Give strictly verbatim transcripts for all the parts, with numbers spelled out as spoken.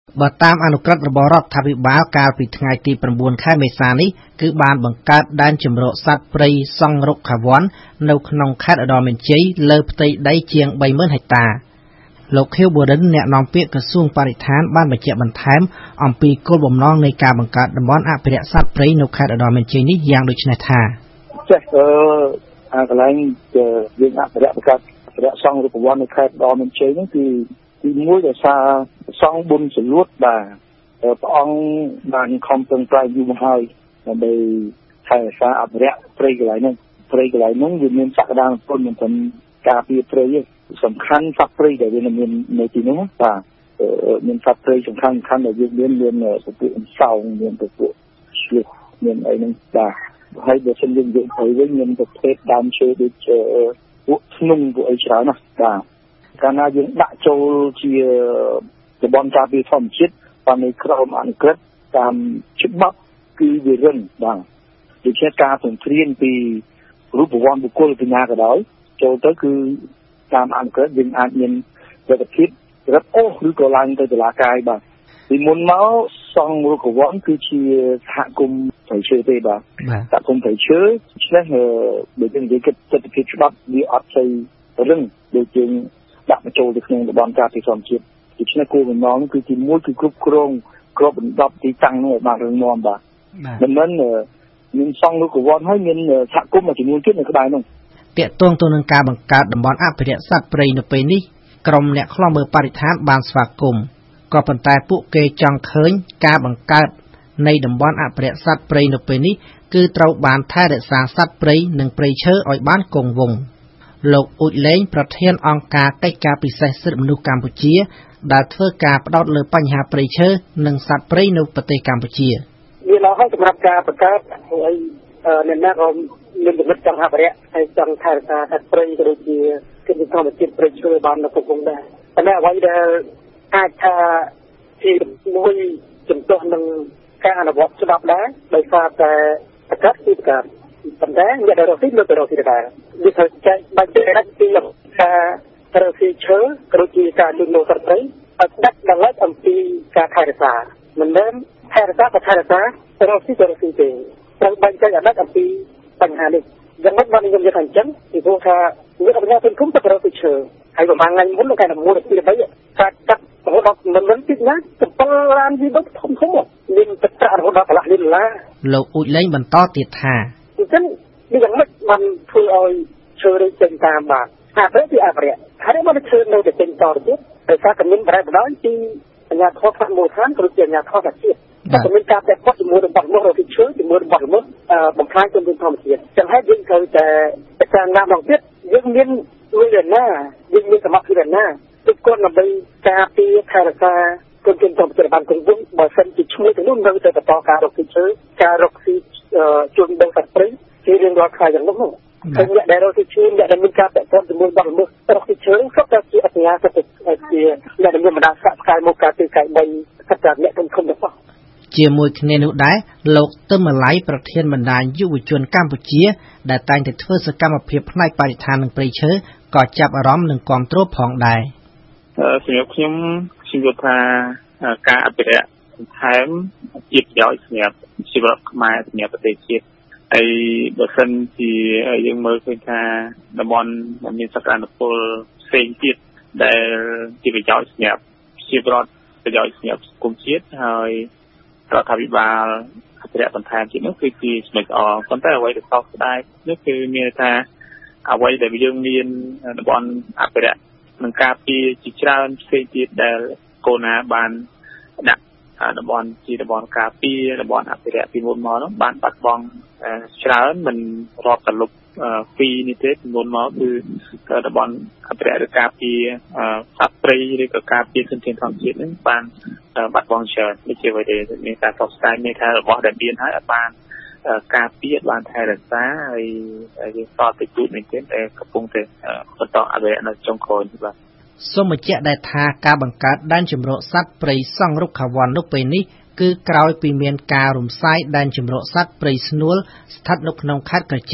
បើតាមអនុក្រឹត្យរបស់រដ្ឋាភិបាលកាលពីថ្ងៃទី9ខែមេសានេះគឺបានបង្កើតដែនជម្រកសត្វព្រៃសង់រុក្ខាវ័ននៅក្នុងខេត្តឧត្តរមានជ័យលើផ្ទៃដីជាង បីម៉ឺន ហិកតាលោកខៀវបូរិនអ្នកនាំពាក្យក្រសួងបរិស្ថានបានបញ្ជាក់បន្ថែមអំពីគោលបំណងនៃការបង្កើតតំបន់អភិរក្សសត្វព្រៃនៅខេត្តឧត្តរមានជ័យនេះយ៉ាងដូចនេះថាចេះអឺកន្លែងយើងអភិរក្សបង្កើតអភិរក្សសង់រុក្ខាវ័ននៅខេត្តឧត្តរមានជ័យនោះគឺទីមួយដោយសារសង់បុណ្យសលួតបាទព្រះអង្គបានខំប្រឹងប្រែងយូរមកហើយដើម្បីថែរក្សាអភិរក្សព្រៃកន្លែងនោះព្រៃកន្លែងនោះវាមានសក្តានុពលមិនត្រឹមការពារព្រៃទេសំខាន់សត្វព្រៃដែលវាមាននៅទីនោះបាទមានសត្វព្រៃសំខាន់សំខាន់ដែលយើងមានមានពពួកអង្សោងមានពពួកឈ្លូសមានអីហ្នឹងបាទហើយបើសិនយើងនិយាយទៅវិញមានប្រភេទដើមឈើដូចពួកធ្នង់ពួកអីច្រើនណាស់បាទកាលណាយើងដាក់ចូលជាតំបន់ការពារធម្មជាតិតាមនៃក្រមអនុក្រឹត្យតាមច្បាប់គឺវារឹងបាទដូច្នេះការពង្រៀនពីរូបវ័ន្តបុគ្គលបញ្ញាក៏ដោយចូលទៅគឺតាមអនុក្រឹត្យយើងអាចមានលទ្ធភាពរឹតអូសឬក៏ឡើងទៅតុលាការបាទពីមុនមកសង់រុក្ខាវ័នគឺជាសហគមន៍ព្រៃឈើទេបាទសហគមន៍ព្រៃឈើដូច្នេះបើយើងនិយាយគិតទស្សនវិជ្ជាច្បាប់វាអត់ស្អីរឹងដូចជាងដាក់បញ្ចូលទៅក្នុងតំបន់ការពារធម្មជាតិដូច្នេះគោលបំណងគឺទីមួយគឺគ្រប់គ្រងក្របដណ្ដប់ទីតាំងនោះឲ្យបានរឹងមាំបាទមិនមែនមានសង់រុក្ខាវ័នហើយមានសហគមន៍មួយចំនួនទៀតនៅក្បែរនោះទាក់ទងទៅនឹងការបង្កើតតំបន់អភិរក្សសត្វព្រៃនៅពេលនេះក្រុមអ្នកខ្លំមើលបរិស្ថានបានស្វាគមន៍ក៏ប៉ុន្តែពួកគេចង់ឃើញការបង្កើតនៃតំបន់អភិរក្សសត្វព្រៃនៅពេលនេះគឺត្រូវបានថែរក្សាសត្វព្រៃនិងព្រៃឈើឲ្យបានគង់វង្សលោកអ៊ូចលេងប្រធានអង្គការកិច្ចការពិសេសសិទ្ធិមនុស្សកម្ពុជាដែលធ្វើការផ្ដោតលើបញ្ហាព្រៃឈើនិងសត្វព្រៃនៅប្រទេសកម្ពុជាវាឡោះហើយសម្រាប់ការបង្កើតឲ្យអ្នកណាក៏មានចំណុចចង់អភិរក្សហើយចង់ថែរក្សាសត្វព្រៃក៏ដូចជាកិច្ចធម្មជាតិព្រៃឈើបាននៅក្នុងដែរតែអ្វីដែលអាចថាជាមួយជំទាស់នឹងការអនុវត្តច្បាប់ដែរដោយសារតែប្រកាសគឺប្រកាសប៉ុន្តែអ្នកដែលរកស៊ីនៅតែរកស៊ីដែរវាត្រូវចែកបាច់ចែកពីការរកស៊ីឈើក៏ដូចជាការជួញដូរសត្វព្រៃឲ្យដាច់ដល់អំពីការថែរក្សាមិនមែនថែរក្សាក៏ថែរក្សារកស៊ីក៏រកស៊ីទេត្រូវបាញ់ចែកអាណិតអំពីបញ្ហានេះយ៉ាងម៉េចបានខ្ញុំនិយាយថាអញ្ចឹងពីព្រោះថាវាអភិញ្ញាពេញគុំទៅរកស៊ីឈើហើយប្រហែលថ្ងៃមុននៅខែមួយដល់ពីរបីការកាត់រហូតដល់មិនមិនទីណាទៅឡានវាដូចធំធំមានទឹកប្រាក់រហូតដល់កន្លះលានដុល្លារលោកអ៊ូចលេងបន្តទៀតថាអញ្ចឹងវាយ៉ាងម៉េចបានធ្វើឲ្យឈើរេចេញតាមបាទអាពេលពីអភិរក្សហើយមកឈើនៅតែចេញតទៅទៀតដោយសារតែមានបរិបទដោយពីអាជ្ញាធរផ្នែកមូលដ្ឋានក៏ជាអាជ្ញាធរតាជាតិតែមានការតែគាត់ជាមួយរបស់របស់រកឈើជាមួយរបស់របស់បំផ្លាញជំនឿធម្មជាតិចឹងហើយយើងត្រូវតែពិចារណាម្ដងទៀតយើងមានលុយណាយើងមានសមត្ថភាពណាទុកគាត់ដើម្បីការពារថែរក្សាគុណជំនឿធម្មជាតិបានគង់វង្សបើសិនជាឈ្មោះទៅនោះនៅតែបន្តការរកឈើការរកស៊ីជួញដូរសត្វព្រៃជារៀងរាល់ថ្ងៃយ៉ាងនោះនោះហើយអ្នកដែលរកឈើអ្នកដែលមានការពាក់ព័ន្ធជាមួយរបស់របស់រកឈើសុទ្ធតែជាអញ្ញាសិទ្ធិជាអ្នកដែលមានបណ្ដាសាកផ្កាយមកការទីកាយបីសិទ្ធិអ្នកធំធំរបស់ជាមួយគ្នានោះដែរលោកទឹមម៉ាឡៃប្រធានបណ្ដាញយុវជនកម្ពុជាដែលតែងតែធ្វើសកម្មភាពផ្នែកបរិស្ថាននិងព្រៃឈើក៏ចាប់អារម្មណ៍និងគាំទ្រផងដែរសម្រាប់ខ្ញុំខ្ញុំយល់ថាការអភិរក្សបន្ថែមជាប្រយោជន៍សម្រាប់ជីវរដ្ឋខ្មែរសម្រាប់ប្រទេសជាតិហើយបើសិនជាយើងមើលឃើញថាតំបន់មានសក្តានុពលផ្សេងទៀតដែលជាប្រយោជន៍សម្រាប់ជីវរដ្ឋប្រយោជន៍សម្រាប់សង្គមជាតិហើយរដ្ឋាភិបាលអភិរក្សបន្ថែមទៀតនោះគឺជាចំណុចល្អប៉ុន្តែអ្វីដែលសោកស្ដាយនោះគឺមានថាអ្វីដែលយើងមានតំបន់អភិរក្សនឹងការពារជាច្រើនផ្សេងទៀតដែលកូណាបានដាក់តំបន់ជាតំបន់ការពារតំបន់អភិរក្សពីមុនមកនោះបានបាត់បង់ច្រើនមិនរាប់តែលុបពីនេះទេពីមុនមកគឺតំបន់អភិរក្សឬការពារសត្វព្រៃឬក៏ការពារធនធានធម្មជាតិនឹងបានបាត់បង់ច្រើននេះជាអ្វីដែលមានការសោកស្ដាយមានថារបស់ដែលមានហើយអាចបានការពារបានថែរក្សាហើយយើងតទៅជួបនេះទៀតតែកំពុងតែបន្តអភិរក្សនៅចុងក្រោយនេះបាទសូមបញ្ជាក់ដែរថាការបង្កើតដែនជម្រកសត្វព្រៃសង់រុក្ខាវ័ននៅពេលនេះគឺក្រោយពីមានការរំសាយដែនជម្រកសត្វព្រៃស្នួលស្ថិតនៅក្នុងខេត្តក្រចេះ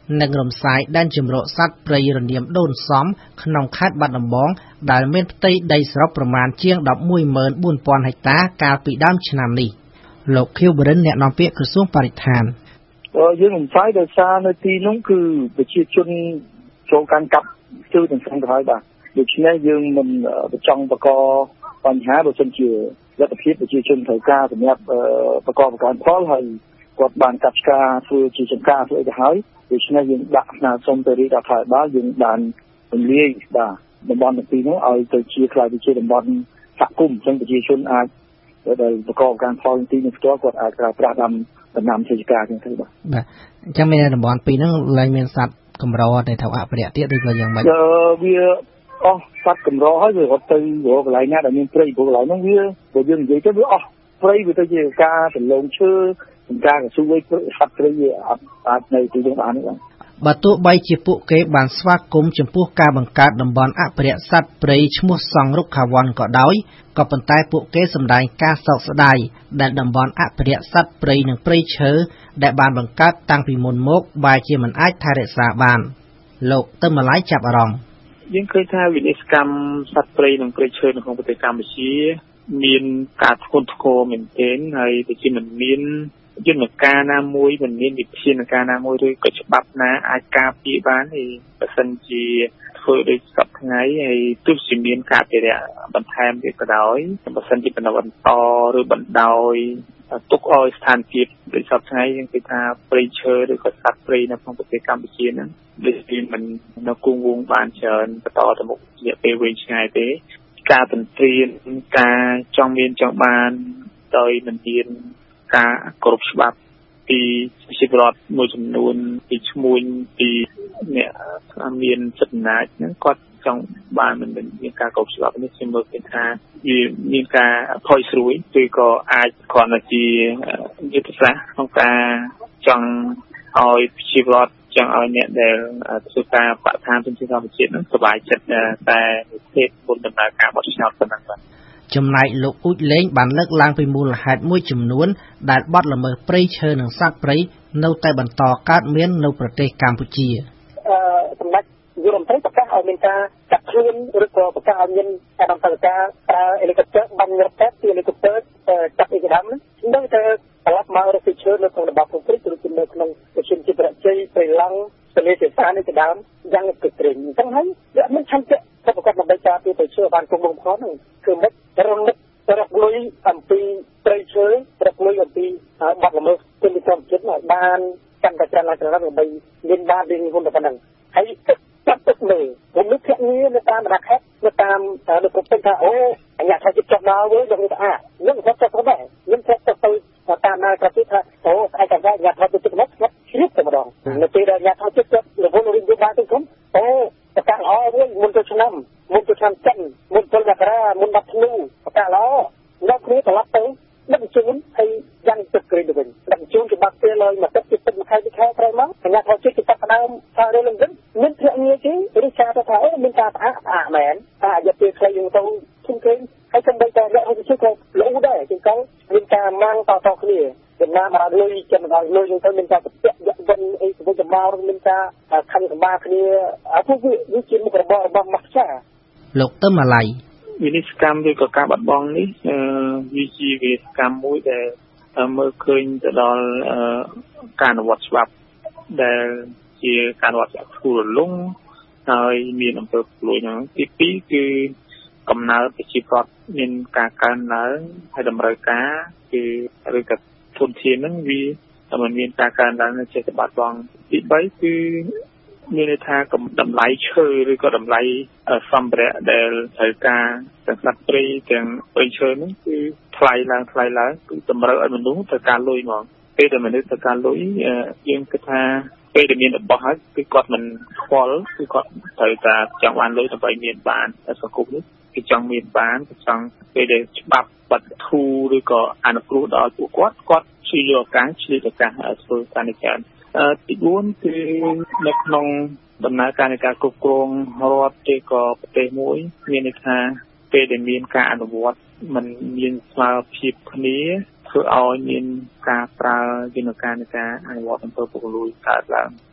និងរំសាយដែនជម្រកសត្វព្រៃរនាមដូនសំក្នុងខេត្តបាត់ដំបងដែលមានផ្ទៃដីសរុបប្រមាណជាង ដប់មួយម៉ឺនបួនពាន់ ហិកតាកាលពីដើមឆ្នាំនេះលោក Khieu Brin អ្នកនាំពាក្យក្រសួងបរិស្ថានយើងរំសាយដោយសារនៅទីនោះគឺប្រជាជនចូលកាន់កាប់គឺទាំងស្រុងទៅហើយបាទដូច្នេះយើងមិនចង់បង្កបញ្ហាបើសិនជាលទ្ធភាពប្រជាជនត្រូវការសម្រាប់បង្កបង្កើនផលហើយគាត់បានកាប់ឆ្ការធ្វើជាចង្ការធ្វើអីទៅហើយដូច្នេះយើងដាក់ស្នើសុំទៅរាជរដ្ឋាភិបាលយើងបានរំលាយបាទតំបន់ទាំងពីរនោះឲ្យទៅជាខ្លាយទៅជាតំបន់សហគមន៍អញ្ចឹងប្រជាជនអាចដែលបង្កបង្កើនផលទីនេះផ្ទាល់គាត់អាចប្រើប្រាស់ដាំដំណាំធ្វើការចឹងទៅបាទបាទអញ្ចឹងមានតំបន់ពីរហ្នឹងឡើងមានសត្វកម្រដែលត្រូវអភិរក្សទៀតឬក៏យ៉ាងម៉េចអឺវាអស់សត្វកម្រហើយវារត់ទៅកន្លែងណាដែលមានព្រៃព្រោះកន្លែងហ្នឹងវាបើយើងនិយាយទៅវាអស់ព្រៃវាទៅជាការសន្លងឈើសម្ការកស៊ូវឯសត្វព្រៃវាអត់អាចនៅទីនោះបានទេបាទបើទោះបីជាពួកគេបានស្វាគមន៍ចំពោះការបង្កើតតំបន់អភិរក្សសត្វព្រៃឈ្មោះសង់រុក្ខាវ័នក៏ដោយក៏ប៉ុន្តែពួកគេសម្ដែងការសោកស្ដាយដែលតំបន់អភិរក្សសត្វព្រៃនិងព្រៃឈើដែលបានបង្កើតតាំងពីមុនមកបែរជាមិនអាចថែរក្សាបានលោកទៅម្លាយចាប់អារម្មណ៍យើងឃើញថាវិនិស្សកម្មសត្វព្រៃនិងព្រៃឈើនៅក្នុងប្រទេសកម្ពុជាមានការធ្ងន់ធ្ងរមែនទែនហើយដូចជាមិនមានយន្តការណាមួយមិនមានវិធានការណាមួយឬក៏ច្បាប់ណាអាចការពារបានទេបើសិនជាធ្វើដូចសពថ្ងៃហើយទោះជាមានការអភិរក្សបន្ថែមទៀតក៏ដោយបើសិនជាបន្តបន្តឬបណ្ដោយទុកឲ្យស្ថានភាពដូចសពថ្ងៃយើងគិតថាព្រៃឈើឬក៏សត្វព្រៃនៅក្នុងប្រទេសកម្ពុជាហ្នឹងដូចជាមិននៅគង់វង្សបានច្រើនបន្តទៅមុខរយៈពេលវែងឆ្ងាយទេការទន្ទ្រានការចង់មានចង់បានដោយមិនមានការគោរពច្បាប់ពីប្រជាពលរដ្ឋមួយចំនួនពីឈ្មួញពីអ្នកមានសិទ្ធិអំណាចហ្នឹងគាត់ចង់បានមិនមានការគោរពច្បាប់នេះខ្ញុំមើលឃើញថាវាមានការផុយស្រួយឬក៏អាចគ្រាន់តែជាយុទ្ធសាស្ត្រក្នុងការចង់ឲ្យប្រជាពលរដ្ឋចង់ឲ្យអ្នកដែលធ្វើការបដិថានជំនឿធម្មជាតិហ្នឹងសប្បាយចិត្តតែភាពមុនដំណើរការបោះឆ្នោតប៉ុណ្ណឹងបាទចំណែកលោកអ៊ូចលេងបានលើកឡើងពីមូលហេតុមួយចំនួនដែលបទល្មើសព្រៃឈើនិងសត្វព្រៃនៅតែបន្តកើតមាននៅប្រទេសកម្ពុជាអឺសម្ដេចយុរ៉ុបប្រកាសឲ្យមានការចាត់ខ្លួនឬក៏ប្រកាសឲ្យមានការដំណើរការប្រើហេលីកូបទ័របាញ់រត់ទៅពីហេលីកូបទ័រចាប់អីជាដើមហ្នឹងនៅតែត្រឡប់មករកពីឈើនៅក្នុងតំបន់ព្រៃឬនៅក្នុងប្រជុំជាប្រជ័យព្រៃឡង់ទលេសេសាននេះជាដើមយ៉ាងគិតត្រេងអញ្ចឹងហើយវាមិនឆន្ទៈប្រកបដើម្បីការពីប្រជើបានគុំបងផងហ្នឹងគឺមិនរំលឹករកលុយអំពីព្រៃឈើរកលុយអំពីបាត់ល្មើសគុណធម្មជាតិឲ្យបានកាន់តែច្រើនឡើងទៅដើម្បីមានបានរៀងហ៊ុនទៅប៉ុណ្ណឹងហើយចាប់ទឹកលើผมนึกแค่นี้ในตามระดับแค่ในตามระบบเป็นថាអូអញ្ញាធិចិត្តចុះដល់វិញយកទៅអានឹងគាត់ចុះទៅដែរខ្ញុំចុះទៅតាមណាក៏ទៀតថាអូស្អែកតែអញ្ញាធិចិត្តមកគាត់ជ្រាបតែម្ដងនៅពេលដែលអញ្ញាធិចិត្តរវល់រៀងបានទៅខ្ញុំអូប្រកាសល្អវិញមុនទៅឆ្នាំមុនទៅឆ្នាំចិនមុនទៅមករាមុនដល់ធ្នូប្រកាសល្អនៅគ្នាត្រឡប់ទៅដឹកជូនហើយយ៉ាងទឹកក្រីទៅវិញដឹកជូនច្បាប់ពេលលើមកទឹកទឹកមួយខែពីខែក្រោយមកអញ្ញាធិចិត្តចាប់ផ្ដើមថារឿងនឹងមានភ្នាក់ងារគេឬការទៅថាអូមានការផ្អាកផ្អាកមែនតែរយៈពេលខ្លីយើងទៅជិះគេហើយសំបីតែអ្នកហុជិះក៏លោដែរជាងកមានការម៉ាំងតតគ្នាចំណាំឲ្យលុយចំណដល់លុយយើងទៅមានការប្រតិយវិនអីទៅចំមកមានការខំសម្បាគ្នាអាពួកវាជាមុខរបររបស់មកចាលោកទៅម៉ាឡៃវិនិស្សកម្មឬក៏ការបាត់បង់នេះអឺវាជាវិនិស្សកម្មមួយដែលមើលឃើញទៅដល់ការអនុវត្តច្បាប់ដែលជាការអនុវត្តច្បាប់គូរលងហើយមានអំពើពុករលួយហ្នឹងទីពីរគឺកំណើតប្រជាប្រដ្ឋមានការកើនឡើងហើយតម្រូវការគឺឬក៏ធនធានហ្នឹងវាតែมันមានការកើនឡើងចេះតែបាត់បង់ទីបីគឺមានន័យថាតម្លៃឈើឬក៏តម្លៃសម្ភារៈដែលត្រូវការទាំងសត្វព្រៃទាំងព្រៃឈើហ្នឹងគឺថ្លៃឡើងថ្លៃឡើងគឺតម្រូវឲ្យមនុស្សត្រូវការលុយហ្មងពេលដែលមនុស្សត្រូវការលុយយើងគិតថាពេលដែលមានរបស់ហើយគឺគាត់មិនខ្វល់គឺគាត់ត្រូវតែចង់បានលុយដើម្បីមានបានសង្គមនេះគឺចង់មានបានចង់ពេលដែលច្បាប់បាត់ធូរឬក៏អនុគ្រោះដល់ពួកគាត់គាត់ជួយយកឱកាសឆ្លៀតឱកាសធ្វើការនេះច្រើនទីបួនគឺនៅក្នុងដំណើរការនៃការគ្រប់គ្រងរដ្ឋឬក៏ប្រទេសមួយមានន័យថាពេលដែលមានការអនុវត្តมันមានស្មារតីភាពគ្នាធ្វើឲ្យមានការប្រើយន្តការនៃការអនុវត្តអំពើពុករលួយកើតឡើង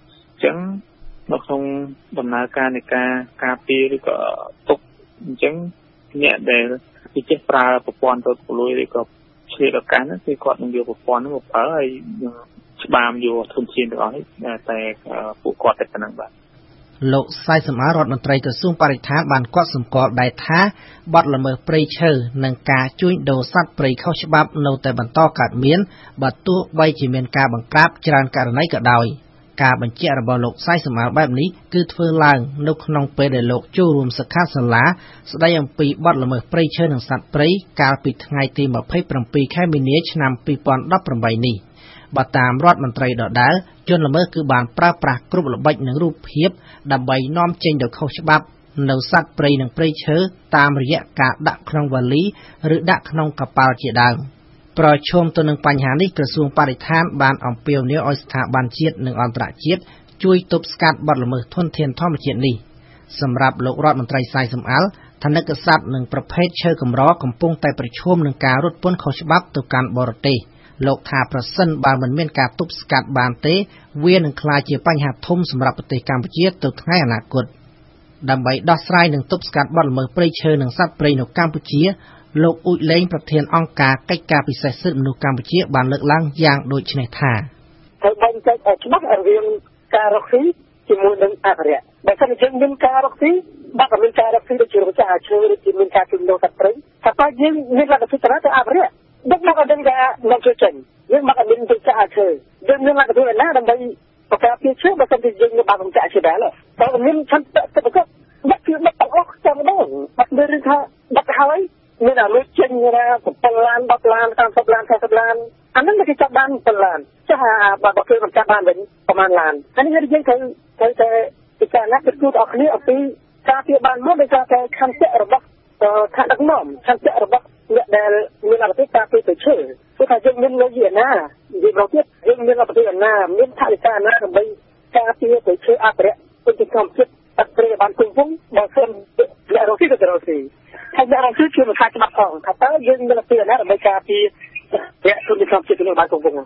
ចឹងនៅក្នុងដំណើរការនៃការការពារឬក៏ទុកអញ្ចឹងអ្នកដែលគេចេះប្រើប្រព័ន្ធទៅពលុយឬក៏ឆ្លៀតឱកាសហ្នឹងគឺគាត់នឹងយកប្រព័ន្ធហ្នឹងមកប្រើហើយច្បាមយកធនធានទាំងអស់នេះតែពួកគាត់តែប៉ុណ្្នឹងបាទលោកសាយសំអារដ្ឋមន្ត្រីក្រសួងបរិស្ថានបានកត់សម្គាល់ដែរថាបទល្មើសព្រៃឈើនិងការជួញដូរសត្វព្រៃខុសច្បាប់នៅតែបន្តកើតមានបើទោះបីជាមានការបង្ក្រាបច្រើនករណីក៏ដោយការបញ្ជាក់របស់លោកសាយសំអារបែបនេះគឺធ្វើឡើងនៅក្នុងពេលដែលលោកចូលរួមសិក្ខាសាលាស្ដីអំពីបទល្មើសព្រៃឈើនិងសត្វព្រៃកាលពីថ្ងៃទីម្ភៃប្រាំពីរខែមីនាឆ្នាំពីរពាន់ដប់ប្រាំបីនេះបើតាមរដ្ឋមន្ត្រីដដែលជនល្មើសគឺបានប្រើប្រាស់គ្រប់ល្បិចនិងរូបភាពដើម្បីនាំចេញដោយខុសច្បាប់នៅសត្វព្រៃនិងព្រៃឈើតាមរយៈការដាក់ក្នុងវ៉ាលីឬដាក់ក្នុងកប៉ាល់ជាដើមប្រឈមទៅនឹងបញ្ហានេះក្រសួងបរិស្ថានបានអំពាវនាវឲ្យស្ថាប័នជាតិនិងអន្តរជាតិជួយទប់ស្កាត់បទល្មើសធនធានធម្មជាតិនេះសម្រាប់លោករដ្ឋមន្ត្រីសាយសំអាលថនិកសត្វនិងប្រភេទឈើកម្រកំពុងតែប្រឈមនឹងការរត់ពន្ធខុសច្បាប់ទៅកាន់បរទេសលោកថាប្រសិនបើមិនមានការទប់ស្កាត់បានទេវានឹងក្លាយជាបញ្ហាធំសម្រាប់ប្រទេសកម្ពុជាទៅថ្ងៃអនាគតដើម្បីដោះស្រាយនិងទប់ស្កាត់បទល្មើសព្រៃឈើនិងសត្វព្រៃនៅកម្ពុជាលោកអ៊ូចលេងប្រធានអង្គការកិច្ចការពិសេសសិទ្ធិមនុស្សកម្ពុជាបានលើកឡើងយ៉ាងដូចនេះថាត្រូវបែងចែកឲ្យច្បាស់រវាងការរកស៊ីជាមួយនឹងអភិរក្សបើសិនជាមានការរកស៊ីបាត់តែមានការរកស៊ីដូចជាម្ចាស់អាឈើឬជាមានការជួញដូរសត្វព្រៃថាតើយើងមានលក្ខណៈពិសេសទៅអភិរក្សដឹកមកឲ្យដឹងថាមកជួយចេញយើងមកឲ្យមានទៅចាក់អាឈើយើងមានលក្ខណៈណាដើម្បីបង្ការពីឈើបើសិនជាយើងនៅបាត់បង្កាក់ឈើដែរតើមានឆន្ទៈទៅក៏បាត់គឺបាត់ទាំងអស់ចាំដងបាត់លើថាបាត់ហើយមានអាលុយចេញណាbảyឡានដប់ឡាន30ឡាន40ឡានអាហ្នឹងគេចាប់បាន7ឡានចាស់បើបើគេមិនចាប់បានវិញប្រហែលឡានអានេះយើងត្រូវត្រូវតែពិចារណាគិតគូរដល់គ្នាអំពីការពារបានមកដោយសារតែខន្តិរបស់ថ្នាក់ដឹកនាំខន្តិរបស់អ្នកដែលមានអភិការពារទៅឈើគឺថាយើងមានលុយណានិយាយមកទៀតយើងមានអភិការណាមានថវិកាណាដើម្បីការពារទៅឈើអភិរក្សពីទីក្រុមជាតិអត់ព្រៃបានគង់វង្សបើសិនអ្នករកស៊ីក៏រកស៊ីហើយអ្នករកស៊ីជួយបង្កើតច្បាប់ផងថាតើយើងមានអភិការណាដើម្បីការពារអ្នកទុនទីក្រុមជាតិនៅបានគង់វង្ស